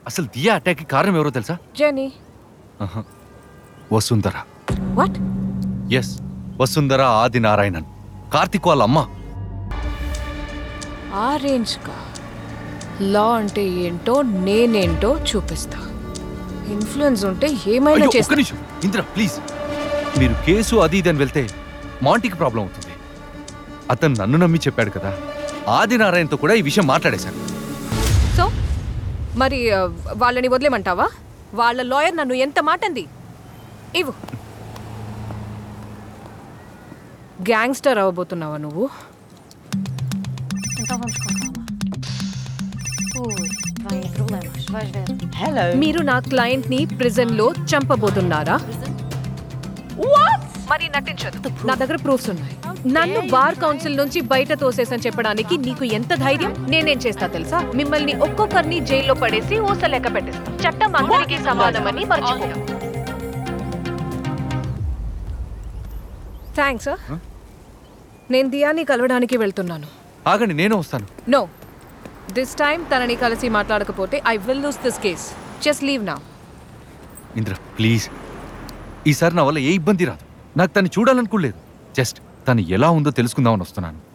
అసలు దియా అటాక్కి కారణం ఎవరో తెలుసా? Jenny. Vasundhara. What? Yes, Vasundhara Adinarayanan, Karthik వాళ్ళ అమ్మ. ఆ రేంజ్ కా లా అంటే ఏంటో నేనేంటో చూపిస్తా. ఇన్ఫ్లుయెన్స్ ఉంటే ఏమైనా ఒక్క చేస్తా. నిమిషం ఇందిరా ప్లీజ్. మీరు కేసు అది ఇది అని వెళ్తే మాంటీకి ప్రాబ్లం అవుతుంది. అతను నన్ను నమ్మి చెప్పాడు కదా, ఆదినారాయణతో కూడా ఈ విషయం మాట్లాడేశాను. సో మరి వాళ్ళని వదిలేమంటావా? వాళ్ళ లాయర్ నన్ను ఎంత మాటంది. ఇవ్వు. గ్యాంగ్స్టర్ అవ్వబోతున్నావా నువ్వు? Então vamos com calma. Ui, vêm problemas, vais ver. Hello. మీరు నా క్లయింట్ ని ప్రిజన్ లో చంపబోతున్నారా? మరి నటించదు. నా దగ్గర ప్రూఫ్స్ ఉన్నాయి. నన్ను బార్ కౌన్సిల్ నుంచి బయట తోసేసని చెప్పడానికి నీకు ఎంత ధైర్యం? నేనేం చేస్తా తెలుసా? మిమ్మల్ని ఒక్కొక్కరిని జైల్లో పడేసి ఊస లెక్క పెట్టిస్తా. చట్టం అందరికీ సమానమని మర్చిపో. థ్యాంక్స్. నేను దియాని కలవడానికి వెళ్తున్నాను. ఆగండి, నేను వస్తాను. నో, దిస్ టైం తనని కలిసి మాట్లాడకపోతే I will lose this case. Just leave now. Indra please, ఈసారి నా వల్ల ఏ ఇబ్బంది రాదు. నాకు తను చూడాలనుకోలేదు. జస్ట్ తను ఎలా ఉందో తెలుసుకుందామని వస్తున్నాను.